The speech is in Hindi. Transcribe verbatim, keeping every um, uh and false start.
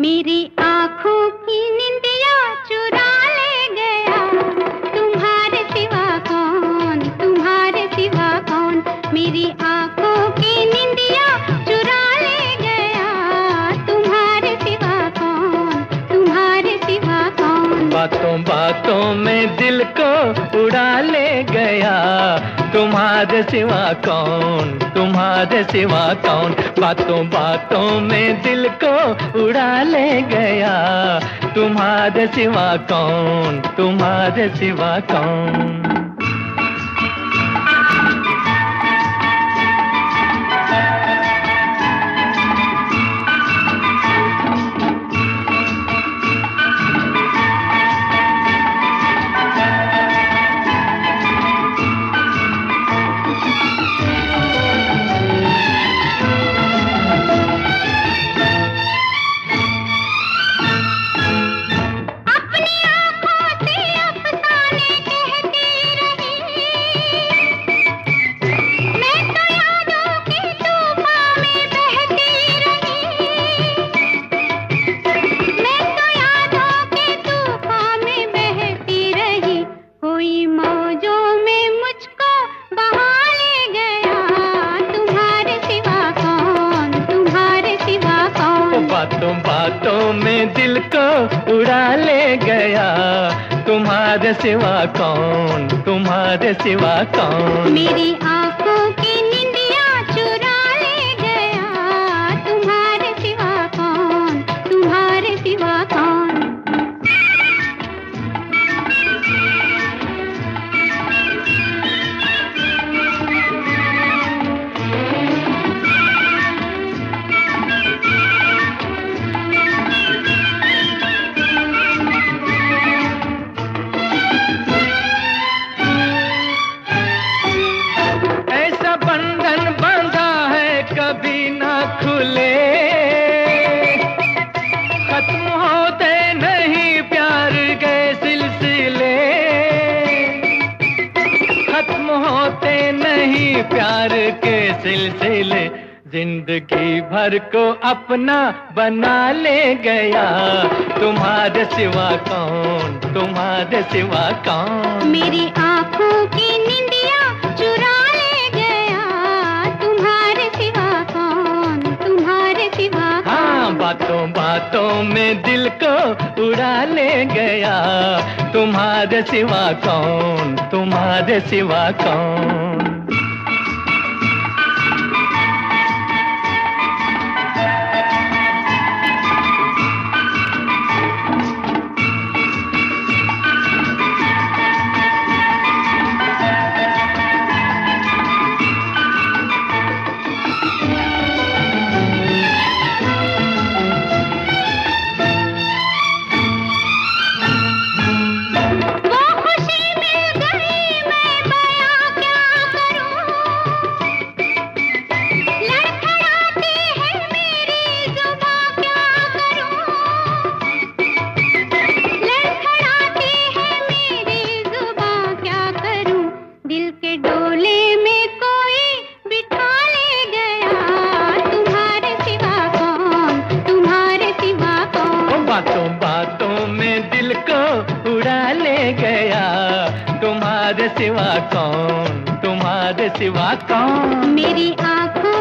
मेरी आँखों की निंदिया चुरा ले गया, तुम्हारे सिवा कौन, तुम्हारे सिवा कौन। मेरी आँखों की निंदिया चुरा ले गया, तुम्हारे सिवा कौन, तुम्हारे सिवा कौन। बातों बातों में दिल को उड़ा ले गया, तुम्हारे सिवा कौन, तुम्हारे सिवा कौन। बातों बातों में दिल को उड़ा ले गया, तुम्हारे सिवा कौन, तुम्हारे सिवा कौन। बातों बातों में दिल को उड़ा ले गया, तुम्हारे सिवा कौन, तुम्हारे सिवा कौन। मेरी आँखों की निंदिया चुरा ले गया, तुम्हारे सिवा कौन, तुम्हारे सिवा कौन। कभी ना खुले, खत्म होते नहीं प्यार के सिलसिले, खत्म होते नहीं प्यार के सिलसिले। जिंदगी भर को अपना बना ले गया, तुम्हारे सिवा कौन, तुम्हारे सिवा कौन। मेरी आँखों की निंदिया चुरा ले गया, तुम्हारे सिवा कौन, तुम्हारे सिवा कौन। हाँ, बातों बातों में दिल को उड़ा ले गया, तुम्हारे सिवा कौन, तुम्हारे सिवा कौन। बातों बातों में दिल को उड़ा ले गया, तुम्हारे सिवा कौन, तुम्हारे सिवा कौन। मेरी आँखों